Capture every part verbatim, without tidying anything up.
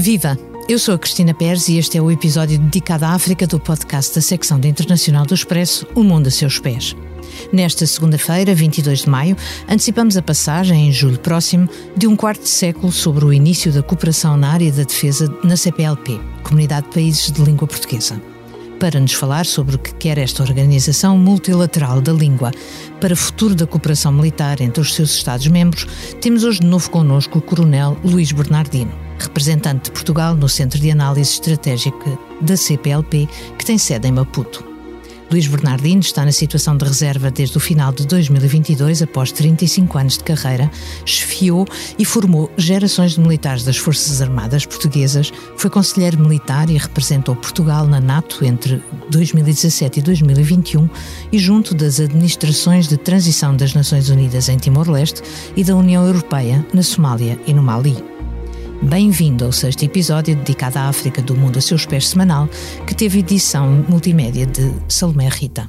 Viva! Eu sou a Cristina Pérez e este é o episódio dedicado à África do podcast da secção de Internacional do Expresso, O Mundo a Seus Pés. Nesta segunda-feira, vinte e dois de maio, antecipamos a passagem, em julho próximo, de um quarto de século sobre o início da cooperação na área da defesa na C P L P, Comunidade de Países de Língua Portuguesa. Para nos falar sobre o que quer esta organização multilateral da língua para o futuro da cooperação militar entre os seus Estados-membros, temos hoje de novo connosco o Coronel Luís Bernardino, representante de Portugal no Centro de Análise Estratégica da C P L P, que tem sede em Maputo. Luís Bernardino está na situação de reserva desde o final de dois mil e vinte e dois, após trinta e cinco anos de carreira, chefiou e formou gerações de militares das Forças Armadas Portuguesas, foi conselheiro militar e representou Portugal na NATO entre dois mil e dezassete e dois mil e vinte e um e junto das administrações de transição das Nações Unidas em Timor-Leste e da União Europeia na Somália e no Mali. Bem-vindo ao sexto episódio dedicado à África do Mundo a Seus Pés semanal, que teve edição multimédia de Salomé Rita.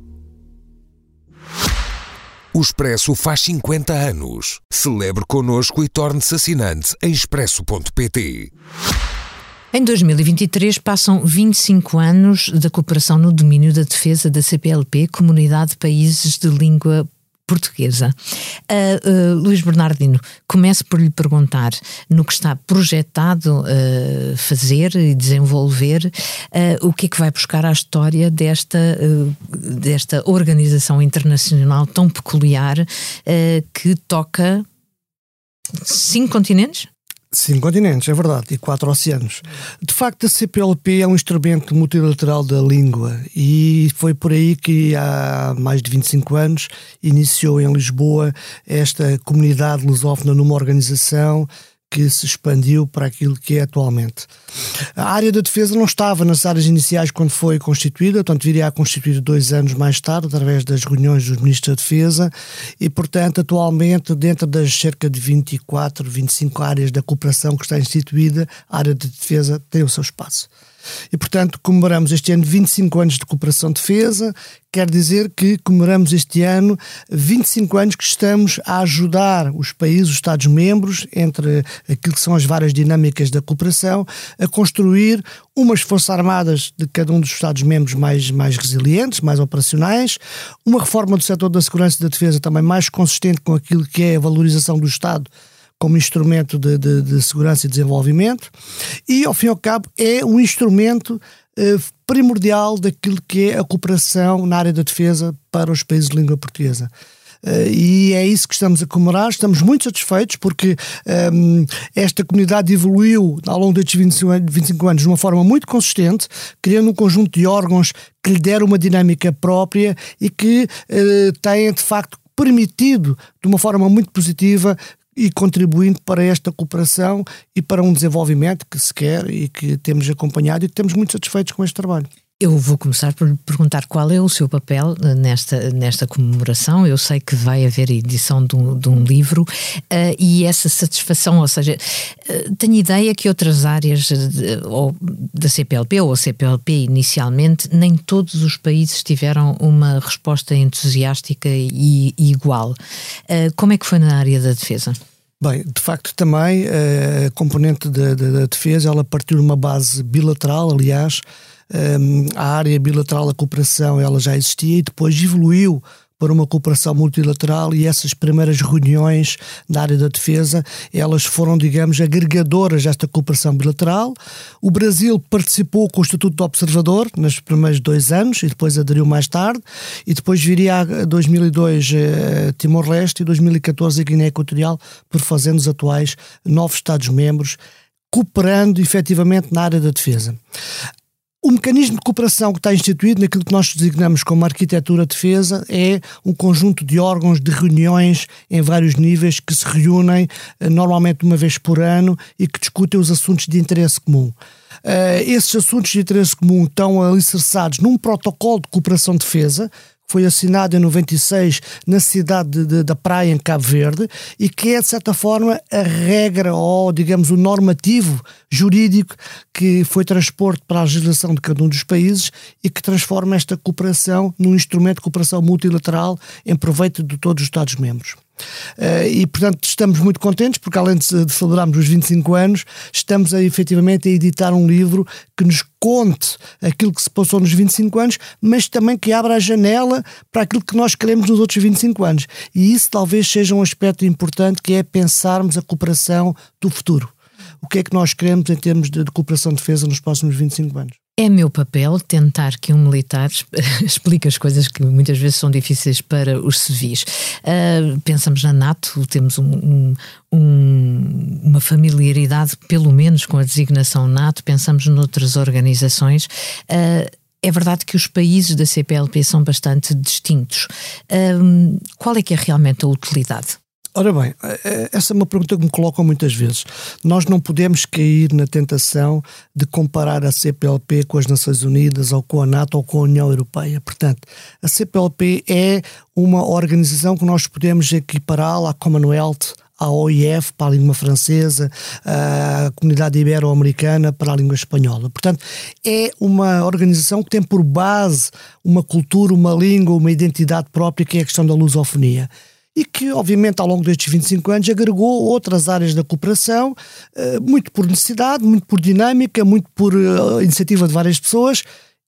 O Expresso faz cinquenta anos. Celebre connosco e torne-se assinante em expresso ponto pt. Em dois mil e vinte e três passam vinte e cinco anos da cooperação no domínio da defesa da C P L P, Comunidade de Países de Língua Portuguesa. Uh, uh, Luís Bernardino, começo por lhe perguntar, no que está projetado uh, fazer e desenvolver, uh, o que é que vai buscar à história desta, uh, desta organização internacional tão peculiar uh, que toca cinco continentes? Cinco continentes, é verdade, e quatro oceanos. De facto, a C P L P é um instrumento multilateral da língua e foi por aí que há mais de vinte e cinco anos iniciou em Lisboa esta comunidade lusófona numa organização que se expandiu para aquilo que é atualmente. A área da defesa não estava nas áreas iniciais quando foi constituída, portanto viria a constituir dois anos mais tarde, através das reuniões dos ministros da defesa, e portanto atualmente dentro das cerca de vinte e quatro, vinte e cinco áreas da cooperação que está instituída, a área de defesa tem o seu espaço. E, portanto, comemoramos este ano vinte e cinco anos de cooperação de defesa, quer dizer que comemoramos este ano vinte e cinco anos que estamos a ajudar os países, os Estados-membros, entre aquilo que são as várias dinâmicas da cooperação, a construir umas forças armadas de cada um dos Estados-membros mais, mais resilientes, mais operacionais, uma reforma do setor da segurança e da defesa também mais consistente com aquilo que é a valorização do Estado como instrumento de, de, de segurança e desenvolvimento, e ao fim e ao cabo é um instrumento eh, primordial daquilo que é a cooperação na área da defesa para os países de língua portuguesa. Uh, e é isso que estamos a comemorar. Estamos muito satisfeitos porque um, esta comunidade evoluiu ao longo destes vinte e cinco anos de uma forma muito consistente, criando um conjunto de órgãos que lhe deram uma dinâmica própria e que uh, têm de facto permitido de uma forma muito positiva e contribuindo para esta cooperação e para um desenvolvimento que se quer e que temos acompanhado e que estamos muito satisfeitos com este trabalho. Eu vou começar por perguntar qual é o seu papel nesta, nesta comemoração. Eu sei que vai haver edição de um, de um livro uh, e essa satisfação, ou seja, uh, tenho ideia que outras áreas de, ou da C P L P ou a C P L P inicialmente, nem todos os países tiveram uma resposta entusiástica e, e igual. Uh, como é que foi na área da defesa? Bem, de facto também a componente da, da, da defesa, ela partiu de uma base bilateral, aliás. Um, a área bilateral da cooperação ela já existia e depois evoluiu para uma cooperação multilateral, e essas primeiras reuniões na área da defesa elas foram, digamos, agregadoras desta cooperação bilateral. O Brasil participou com o Estatuto de Observador nos primeiros dois anos e depois aderiu mais tarde, e depois viria a dois mil e dois eh, Timor-Leste e dois mil e catorze a Guiné Equatorial, por fazendo os atuais novos Estados-membros cooperando efetivamente na área da defesa. O mecanismo de cooperação que está instituído naquilo que nós designamos como arquitetura de defesa é um conjunto de órgãos de reuniões em vários níveis que se reúnem normalmente uma vez por ano e que discutem os assuntos de interesse comum. Uh, esses assuntos de interesse comum estão alicerçados num protocolo de cooperação de defesa que foi assinado em noventa e seis na cidade de, de, da Praia, em Cabo Verde, e que é, de certa forma, a regra ou, digamos, o normativo jurídico que foi transposto para a legislação de cada um dos países e que transforma esta cooperação num instrumento de cooperação multilateral em proveito de todos os Estados-membros. Uh, e, portanto, estamos muito contentes, porque além de, de celebrarmos os vinte e cinco anos, estamos a, efetivamente a editar um livro que nos conte aquilo que se passou nos vinte e cinco anos, mas também que abra a janela para aquilo que nós queremos nos outros vinte e cinco anos. E isso talvez seja um aspecto importante, que é pensarmos a cooperação do futuro. O que é que nós queremos em termos de, de cooperação de defesa nos próximos vinte e cinco anos? É meu papel tentar que um militar explique as coisas que muitas vezes são difíceis para os civis. Uh, pensamos na NATO, temos um, um, um, uma familiaridade, pelo menos, com a designação NATO, pensamos noutras organizações. Uh, É verdade que os países da C P L P são bastante distintos. Um, qual é que é realmente a utilidade? Ora bem, essa é uma pergunta que me colocam muitas vezes. Nós não podemos cair na tentação de comparar a C P L P com as Nações Unidas ou com a NATO ou com a União Europeia. Portanto, a C P L P é uma organização que nós podemos equipará-la à Commonwealth, à O I F para a língua francesa, à Comunidade Ibero-Americana para a língua espanhola. Portanto, é uma organização que tem por base uma cultura, uma língua, uma identidade própria, que é a questão da lusofonia. E que, obviamente, ao longo destes vinte e cinco anos agregou outras áreas da cooperação, muito por necessidade, muito por dinâmica, muito por iniciativa de várias pessoas,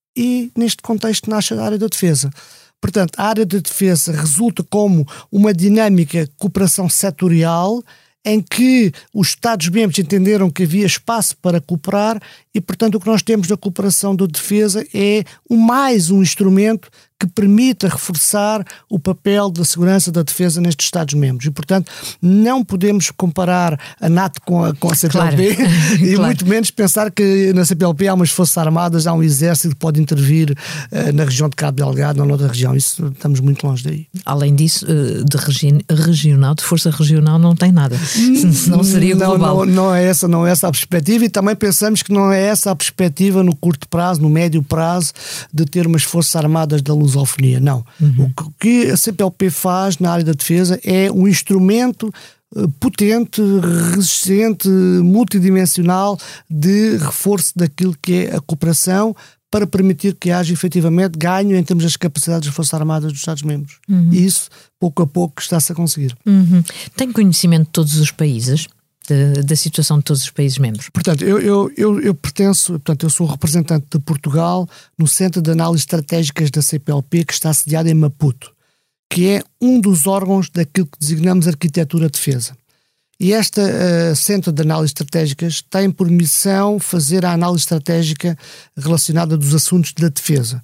e neste contexto nasce a área da defesa. Portanto, a área da defesa resulta como uma dinâmica de cooperação setorial em que os Estados-membros entenderam que havia espaço para cooperar e, portanto, o que nós temos da cooperação da defesa é mais um instrumento que permita reforçar o papel da segurança da defesa nestes Estados-membros. E, portanto, não podemos comparar a NATO com a, com a C P L P, claro. E claro. Muito menos pensar que na C P L P há umas forças armadas, há um exército que pode intervir uh, na região de Cabo Delgado ou noutra região. Isso, estamos muito longe daí. Além disso, de regi- regional, de força regional não tem nada. Senão seria global. Não, não, não, é essa, não é essa a perspectiva, e também pensamos que não é essa a perspectiva no curto prazo, no médio prazo, de ter umas forças armadas da lusofonia. Não. Uhum. O que a C P L P faz na área da defesa é um instrumento potente, resistente, multidimensional de reforço daquilo que é a cooperação, para permitir que haja efetivamente ganho em termos das capacidades das Forças Armadas dos Estados-membros. Uhum. E isso, pouco a pouco, está-se a conseguir. Uhum. Tem conhecimento de todos os países? Da, da situação de todos os países-membros? Portanto, eu, eu, eu, eu pertenço, portanto, eu sou representante de Portugal no Centro de Análises Estratégicas da C P L P, que está sediado em Maputo, que é um dos órgãos daquilo que designamos Arquitetura de Defesa. E este uh, Centro de Análises Estratégicas tem por missão fazer a análise estratégica relacionada dos assuntos da defesa.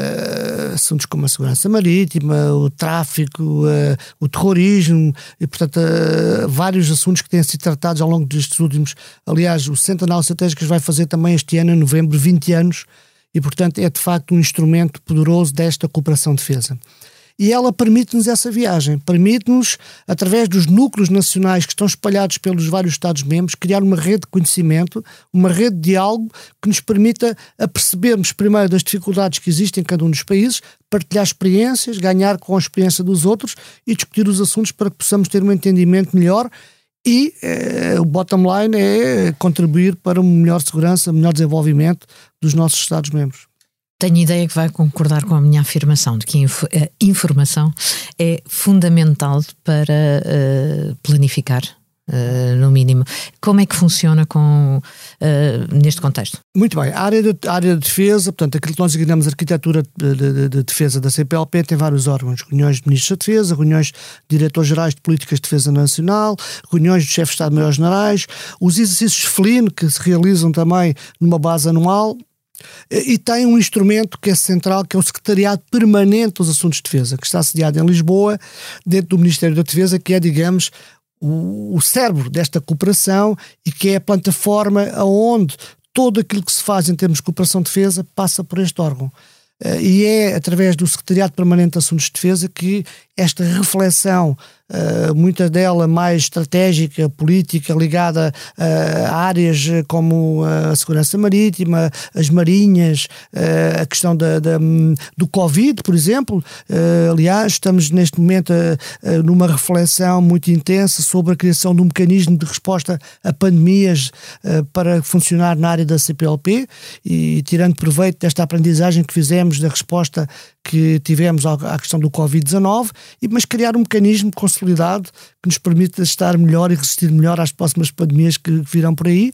Uh, assuntos como a segurança marítima, o tráfico, uh, o terrorismo, e, portanto, uh, vários assuntos que têm sido tratados ao longo destes últimos. Aliás, o Centro de Análises Estratégicas vai fazer também este ano, em novembro, vinte anos, e, portanto, é de facto um instrumento poderoso desta cooperação de defesa. E ela permite-nos essa viagem, permite-nos, através dos núcleos nacionais que estão espalhados pelos vários Estados-membros, criar uma rede de conhecimento, uma rede de diálogo que nos permita apercebermos primeiro das dificuldades que existem em cada um dos países, partilhar experiências, ganhar com a experiência dos outros e discutir os assuntos para que possamos ter um entendimento melhor. E eh, o bottom line é contribuir para uma melhor segurança, um melhor desenvolvimento dos nossos Estados-membros. Tenho ideia que vai concordar com a minha afirmação de que a informação é fundamental para uh, planificar, uh, no mínimo. Como é que funciona com, uh, neste contexto? Muito bem. A área de, a área de defesa, portanto, aquilo que nós designamos Arquitetura de, de, de Defesa da C P L P, tem vários órgãos. Reuniões de Ministros da Defesa, reuniões de Diretores-Gerais de Políticas de Defesa Nacional, reuniões de Chefes de Estado-Maior-Generais, os exercícios F L I N, que se realizam também numa base anual. E tem um instrumento que é central, que é o Secretariado Permanente dos Assuntos de Defesa, que está sediado em Lisboa, dentro do Ministério da Defesa, que é, digamos, o, o cérebro desta cooperação e que é a plataforma onde todo aquilo que se faz em termos de cooperação de defesa passa por este órgão. E é através do Secretariado Permanente de Assuntos de Defesa que esta reflexão, uh, muita dela mais estratégica, política, ligada uh, a áreas como a segurança marítima, as marinhas, uh, a questão da, da, do Covid, por exemplo. Uh, aliás, estamos neste momento uh, uh, numa reflexão muito intensa sobre a criação de um mecanismo de resposta a pandemias uh, para funcionar na área da C P L P e tirando proveito desta aprendizagem que fizemos da resposta que tivemos à questão do covid dezanove mas criar um mecanismo consolidado que nos permita estar melhor e resistir melhor às próximas pandemias que virão por aí.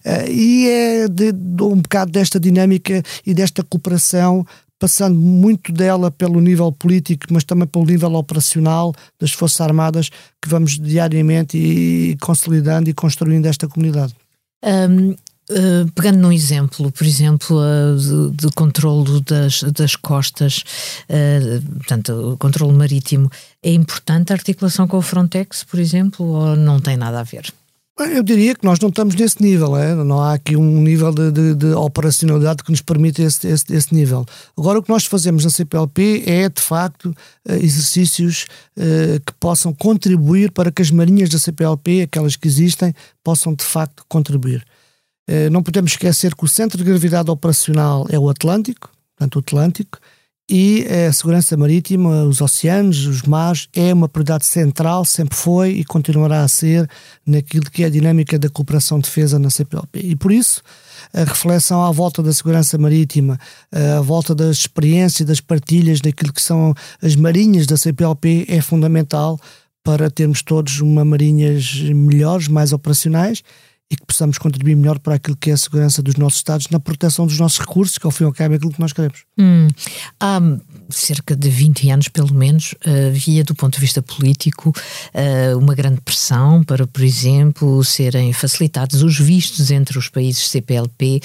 E é de, de um bocado desta dinâmica e desta cooperação, passando muito dela pelo nível político, mas também pelo nível operacional das Forças Armadas, que vamos diariamente e consolidando e construindo esta comunidade. Um, uh, pegando num exemplo, por exemplo, uh, de, de controlo das, das costas, uh, portanto, o controlo marítimo, é importante a articulação com o Frontex, por exemplo, ou não tem nada a ver? Eu diria que nós não estamos nesse nível, é? Não há aqui um nível de, de, de operacionalidade que nos permita esse, esse, esse nível. Agora, o que nós fazemos na C P L P é, de facto, exercícios uh, que possam contribuir para que as marinhas da C P L P, aquelas que existem, possam, de facto, contribuir. Uh, não podemos esquecer que o centro de gravidade operacional é o Atlântico, portanto, o Atlântico, e a segurança marítima, os oceanos, os mares, é uma prioridade central, sempre foi e continuará a ser naquilo que é a dinâmica da cooperação de defesa na C P L P. E por isso, a reflexão à volta da segurança marítima, à volta das experiências, das partilhas daquilo que são as marinhas da C P L P é fundamental para termos todos uma marinhas melhores, mais operacionais, e que possamos contribuir melhor para aquilo que é a segurança dos nossos Estados na proteção dos nossos recursos, que ao fim e ao cabo é aquilo que nós queremos. Hum. Há cerca de vinte anos, pelo menos, havia, do ponto de vista político, uma grande pressão para, por exemplo, serem facilitados os vistos entre os países C P L P.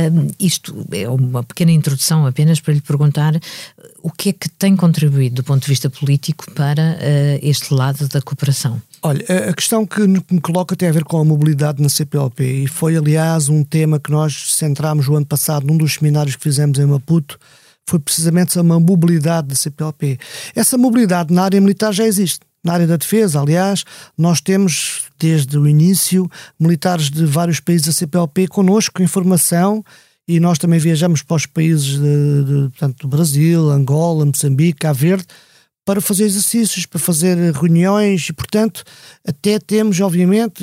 Isto é uma pequena introdução apenas para lhe perguntar o que é que tem contribuído, do ponto de vista político, para este lado da cooperação. Olha, a questão que me coloca tem a ver com a mobilidade na C P L P e foi, aliás, um tema que nós centrámos o ano passado num dos seminários que fizemos em Maputo, foi precisamente a mobilidade da C P L P. Essa mobilidade na área militar já existe. Na área da defesa, aliás, nós temos, desde o início, militares de vários países da C P L P connosco, em formação, e nós também viajamos para os países de, de, portanto, do Brasil, Angola, Moçambique, Cabo Verde, para fazer exercícios, para fazer reuniões e, portanto, até temos, obviamente,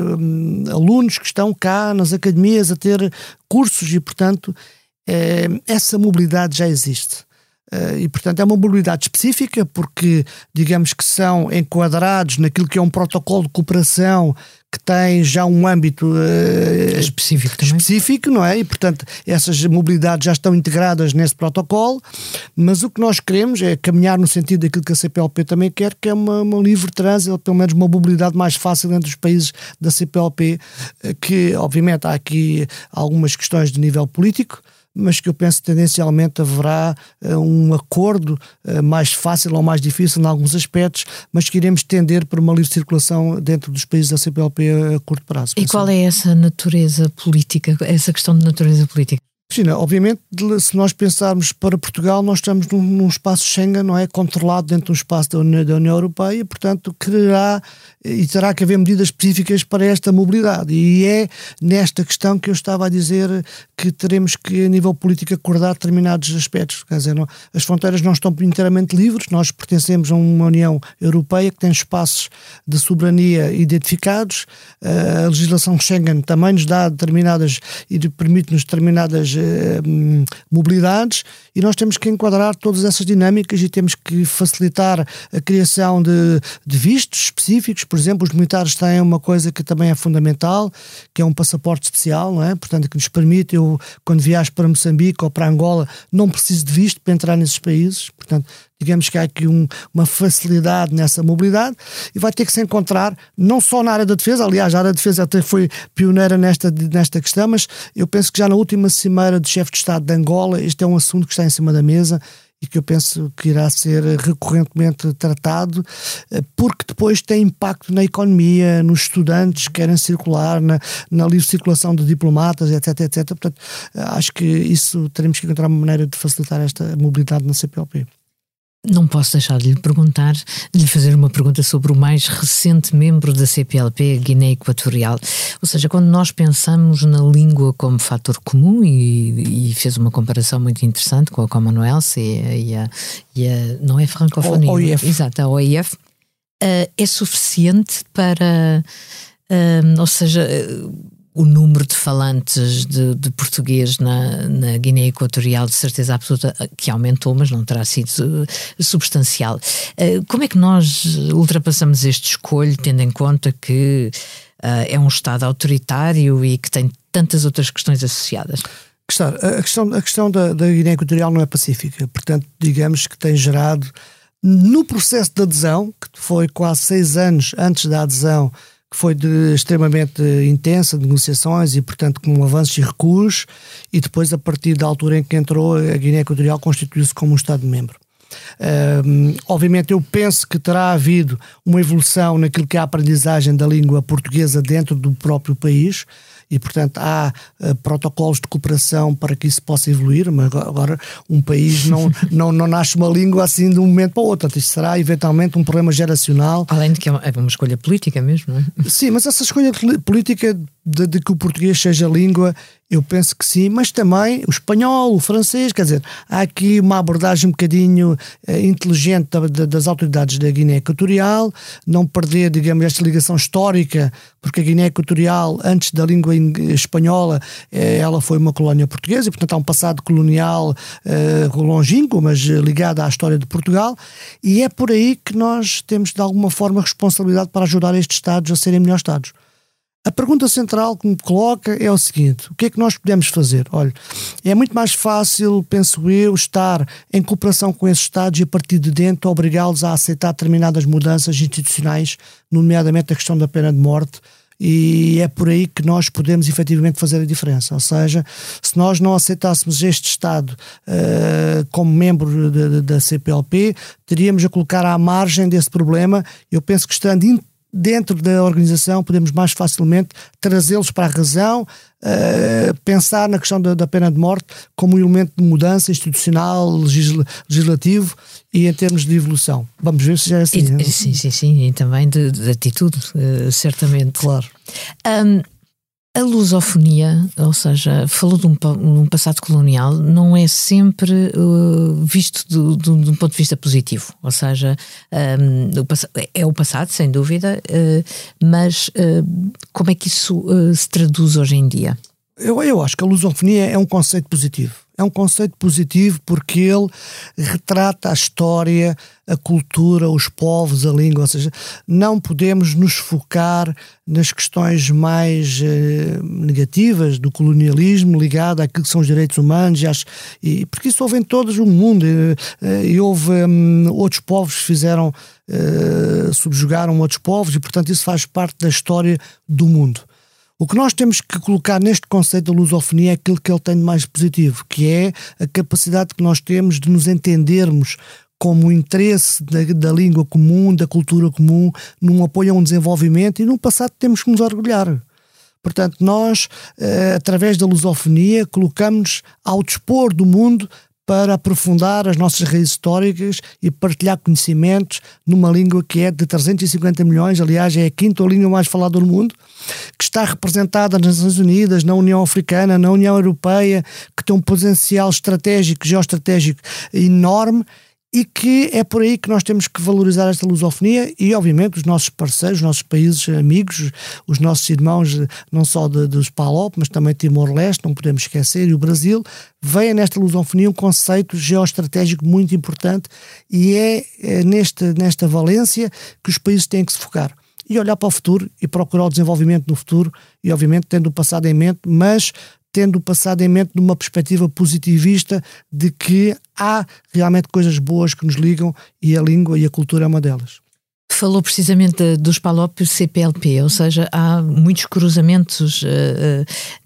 eh, alunos que estão cá nas academias a ter cursos e, portanto, eh, essa mobilidade já existe. Eh, e, portanto, é uma mobilidade específica porque, digamos que são enquadrados naquilo que é um protocolo de cooperação que tem já um âmbito uh, específico, também. específico, não é? E, portanto, essas mobilidades já estão integradas nesse protocolo, mas o que nós queremos é caminhar no sentido daquilo que a C P L P também quer, que é uma, uma livre trânsito, pelo menos uma mobilidade mais fácil entre os países da C P L P, que, obviamente, há aqui algumas questões de nível político, mas que eu penso que tendencialmente haverá uh, um acordo uh, mais fácil ou mais difícil em alguns aspectos, mas que iremos tender para uma livre circulação dentro dos países da C P L P a, a curto prazo. E qual é essa natureza política, essa questão de natureza política? Cristina, obviamente, se nós pensarmos para Portugal, nós estamos num, num espaço Schengen, não é? Controlado dentro de um espaço da União, da União Europeia, portanto, quererá e terá que haver medidas específicas para esta mobilidade. E é nesta questão que eu estava a dizer que teremos que, a nível político, acordar determinados aspectos. Quer dizer, não, as fronteiras não estão inteiramente livres, nós pertencemos a uma União Europeia que tem espaços de soberania identificados, a legislação Schengen também nos dá determinadas e permite-nos determinadas uh, mobilidades, e nós temos que enquadrar todas essas dinâmicas e temos que facilitar a criação de, de vistos específicos. Por exemplo, os militares têm uma coisa que também é fundamental, que é um passaporte especial, não é? Portanto, que nos permite, eu quando viajo para Moçambique ou para Angola, não preciso de visto para entrar nesses países. Portanto, digamos que há aqui um, uma facilidade nessa mobilidade e vai ter que se encontrar, não só na área da defesa, aliás, a área da defesa até foi pioneira nesta, nesta questão, mas eu penso que já na última cimeira de chefe de Estado de Angola, este é um assunto que está em cima da mesa e que eu penso que irá ser recorrentemente tratado, porque depois tem impacto na economia, nos estudantes que querem circular, na, na livre circulação de diplomatas, etc, etcétera. Portanto, acho que isso teremos que encontrar uma maneira de facilitar esta mobilidade na C P L P. Não posso deixar de lhe perguntar, de lhe fazer uma pergunta sobre o mais recente membro da C P L P, a Guiné Equatorial. Ou seja, quando nós pensamos na língua como fator comum, e, e fez uma comparação muito interessante com a Commonwealth e, e, a, e a, não é francofonia, o O I F. Exato, a O I F, uh, é suficiente para, uh, ou seja, uh, o número de falantes de, de português na, na Guiné Equatorial, de certeza absoluta que aumentou, mas não terá sido substancial. Uh, como é que nós ultrapassamos este escolho, tendo em conta que uh, é um Estado autoritário e que tem tantas outras questões associadas? A questão, a questão da, da Guiné Equatorial não é pacífica, portanto, digamos que tem gerado, no processo de adesão, que foi quase seis anos antes da adesão, que foi de, extremamente intensa, de negociações e, portanto, com avanços e recuos, e depois, a partir da altura em que entrou, a Guiné Equatorial constituiu-se como um Estado-membro. Um, obviamente eu penso que terá havido uma evolução naquilo que é a aprendizagem da língua portuguesa dentro do próprio país, e portanto há uh, protocolos de cooperação para que isso possa evoluir, mas agora um país não, não, não nasce uma língua assim de um momento para o outro. Portanto, isto será eventualmente um problema geracional. Além de que é uma, é uma escolha política mesmo, não é? Sim, mas essa escolha política de, de que o português seja língua, eu penso que sim, mas também o espanhol, o francês, quer dizer, há aqui uma abordagem um bocadinho eh, inteligente da, da, das autoridades da Guiné Equatorial, não perder, digamos, esta ligação histórica, porque a Guiné Equatorial, antes da língua espanhola, eh, ela foi uma colónia portuguesa, e portanto há um passado colonial eh, longínquo, mas ligado à história de Portugal, e é por aí que nós temos de alguma forma responsabilidade para ajudar estes Estados a serem melhores Estados. A pergunta central que me coloca é o seguinte: o que é que nós podemos fazer? Olha, é muito mais fácil, penso eu, estar em cooperação com esses Estados e a partir de dentro obrigá-los a aceitar determinadas mudanças institucionais, nomeadamente a questão da pena de morte, e é por aí que nós podemos efetivamente fazer a diferença. Ou seja, se nós não aceitássemos este Estado uh, como membro de, de, da C P L P, teríamos a colocar à margem desse problema. Eu penso que estando in dentro da organização podemos mais facilmente trazê-los para a razão, uh, pensar na questão da, da pena de morte como um elemento de mudança institucional, legisl legislativo e em termos de evolução. Vamos ver se já é assim. E, sim, sim, sim, e também de, de atitude, uh, certamente. Claro. Um, A lusofonia, ou seja, falou de um, um passado colonial, não é sempre uh, visto do, do, de um ponto de vista positivo. Ou seja, um, o é o passado, sem dúvida, uh, mas uh, como é que isso uh, se traduz hoje em dia? Eu, eu acho que a lusofonia é um conceito positivo. É um conceito positivo porque ele retrata a história, a cultura, os povos, a língua. Ou seja, não podemos nos focar nas questões mais eh, negativas do colonialismo ligado àquilo que são os direitos humanos, e, às, e porque isso houve em todo o mundo. E, e houve um, outros povos que fizeram, uh, subjugaram outros povos, e portanto isso faz parte da história do mundo. O que nós temos que colocar neste conceito da lusofonia é aquilo que ele tem de mais positivo, que é a capacidade que nós temos de nos entendermos como o interesse da, da língua comum, da cultura comum, num apoio a um desenvolvimento, e no passado temos que nos orgulhar. Portanto, nós, eh, através da lusofonia, colocamos-nos ao dispor do mundo para aprofundar as nossas raízes históricas e partilhar conhecimentos numa língua que é de trezentos e cinquenta milhões, aliás é a quinta língua mais falada no mundo, que está representada nas Nações Unidas, na União Africana, na União Europeia, que tem um potencial estratégico, geoestratégico enorme, e que é por aí que nós temos que valorizar esta lusofonia, e obviamente os nossos parceiros, os nossos países amigos, os nossos irmãos, não só de, dos P A L O P, mas também Timor-Leste, não podemos esquecer, e o Brasil, veem nesta lusofonia um conceito geoestratégico muito importante, e é, é nesta, nesta valência que os países têm que se focar. E olhar para o futuro e procurar o desenvolvimento no futuro, e obviamente tendo o passado em mente, mas tendo o passado em mente numa perspectiva positivista de que há realmente coisas boas que nos ligam, e a língua e a cultura é uma delas. Falou precisamente dos P A L O P e C P L P, ou seja, há muitos cruzamentos uh, uh,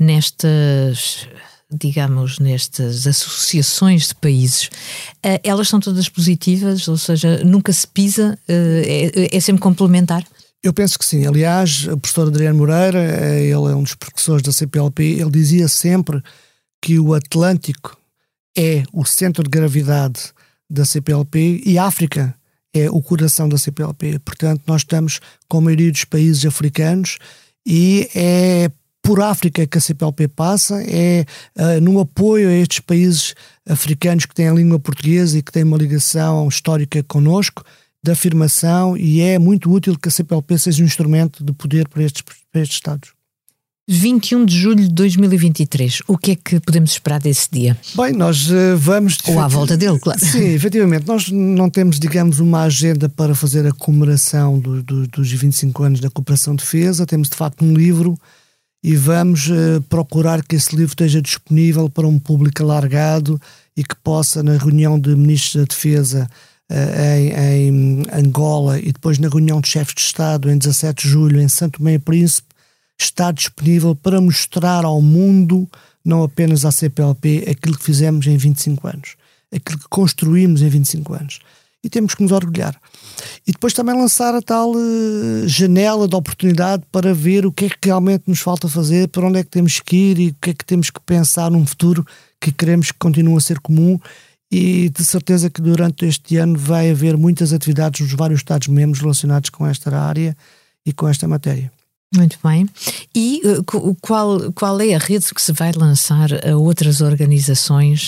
nestas, digamos, nestas associações de países. Uh, elas são todas positivas, ou seja, nunca se pisa, uh, é, é sempre complementar? Eu penso que sim. Aliás, o professor Adriano Moreira, ele é um dos precursores da C P L P, ele dizia sempre que o Atlântico é o centro de gravidade da C P L P e a África é o coração da C P L P. Portanto, nós estamos com a maioria dos países africanos, e é por África que a C P L P passa, é uh, no apoio a estes países africanos que têm a língua portuguesa e que têm uma ligação histórica connosco, de afirmação, e é muito útil que a C P L P seja um instrumento de poder para estes, para estes Estados. vinte e um de julho de dois mil e vinte e três, o que é que podemos esperar desse dia? Bem, nós uh, vamos... Ou à volta dele, claro. Sim, efetivamente. Nós não temos, digamos, uma agenda para fazer a comemoração do, do, dos vinte e cinco anos da Cooperação de Defesa. Temos, de facto, um livro e vamos uh, procurar que esse livro esteja disponível para um público alargado e que possa, na reunião de ministros da Defesa uh, em, em Angola e depois na reunião de chefes de Estado em dezassete de julho em São Tomé e Príncipe, está disponível para mostrar ao mundo, não apenas à C P L P, aquilo que fizemos em vinte e cinco anos, aquilo que construímos em vinte e cinco anos. E temos que nos orgulhar. E depois também lançar a tal uh, janela de oportunidade para ver o que é que realmente nos falta fazer, para onde é que temos que ir e o que é que temos que pensar num futuro que queremos que continue a ser comum. E de certeza que durante este ano vai haver muitas atividades nos vários Estados-membros relacionados com esta área e com esta matéria. Muito bem. E uh, qual, qual é a rede que se vai lançar a outras organizações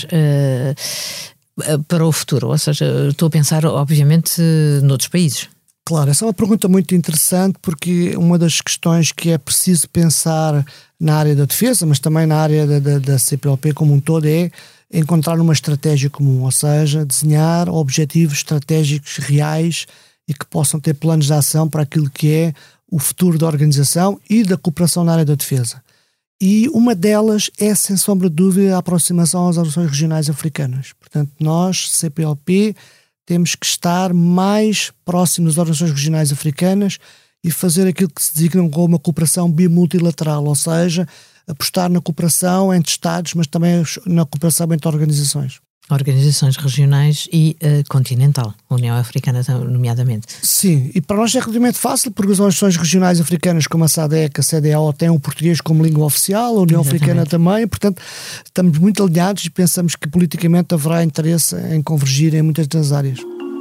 uh, uh, para o futuro? Ou seja, estou a pensar, obviamente, uh, noutros países. Claro, essa é uma pergunta muito interessante, porque uma das questões que é preciso pensar na área da defesa, mas também na área da, da, da C P L P como um todo, é encontrar uma estratégia comum, ou seja, desenhar objetivos estratégicos reais e que possam ter planos de ação para aquilo que é o futuro da organização e da cooperação na área da defesa. E uma delas é, sem sombra de dúvida, a aproximação às organizações regionais africanas. Portanto, nós, C P L P, temos que estar mais próximos das organizações regionais africanas e fazer aquilo que se designa como uma cooperação bimultilateral, ou seja, apostar na cooperação entre Estados, mas também na cooperação entre organizações. Organizações regionais e uh, continental, União Africana nomeadamente. Sim, e para nós é relativamente fácil, porque as organizações regionais africanas como a SADC, a C D A O têm o português como língua oficial, a União Exatamente. Africana também, portanto estamos muito alinhados e pensamos que politicamente haverá interesse em convergir em muitas das áreas.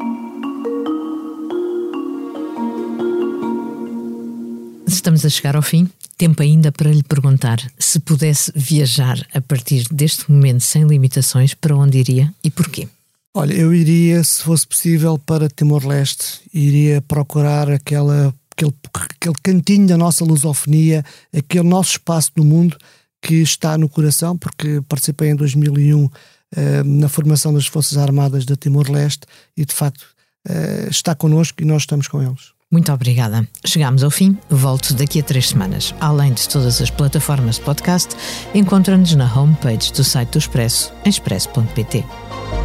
Estamos a chegar ao fim. Tempo ainda para lhe perguntar, se pudesse viajar a partir deste momento sem limitações, para onde iria e porquê? Olha, eu iria, se fosse possível, para Timor-Leste. Iria procurar aquela, aquele, aquele cantinho da nossa lusofonia, aquele nosso espaço no mundo que está no coração, porque participei em dois mil e um eh, na formação das Forças Armadas da Timor-Leste e, de facto, eh, está connosco e nós estamos com eles. Muito obrigada. Chegámos ao fim. Volto daqui a três semanas. Além de todas as plataformas de podcast, encontra-nos na homepage do site do Expresso, em expresso ponto pt.